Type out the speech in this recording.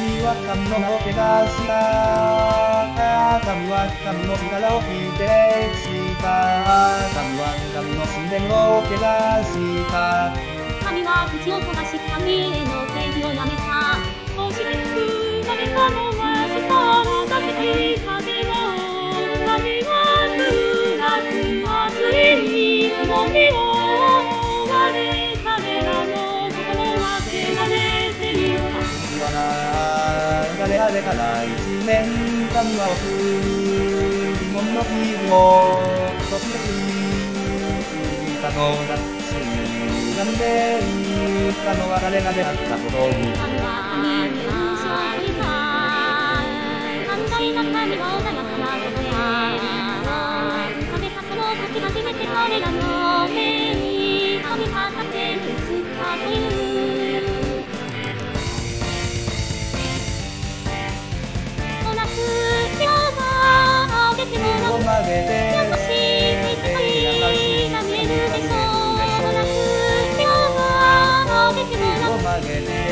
には神の名を汚した神は神の力を否定した神は神の神殿を汚した神は口を閉ざし神への正義をやめた。そして救われたのはスターだけ風の神は降らずはついにしもべを追われ彼らの心は汚れていた。 水は流れあれから一面神は奥疑問の傷をそしてついたのだなんで言ったのは彼らであったことに神は神に嘘をついた。寛大な神は穏やかなことや。食べたその時初めて彼らの目に神が盾に映ったという。おなく手を曲げてもらう。優しい世界が見えるでしょう。おなく手を曲げてもらう。